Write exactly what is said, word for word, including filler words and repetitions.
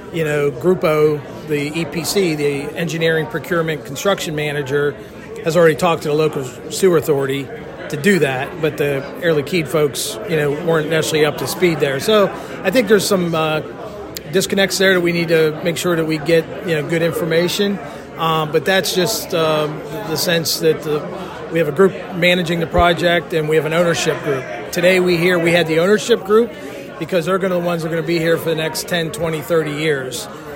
you know, Grupo, the E P C, the Engineering Procurement Construction Manager, has already talked to the local sewer authority to do that, but the Air Liquide folks, you know, weren't necessarily up to speed there. So I think there's some uh, disconnects there that we need to make sure that we get, you know, good information. Um, but that's just um, the sense that the, we have a group managing the project and we have an ownership group. Today we hear we had the ownership group because they're going to the ones that are going to be here for the next ten, twenty, thirty years.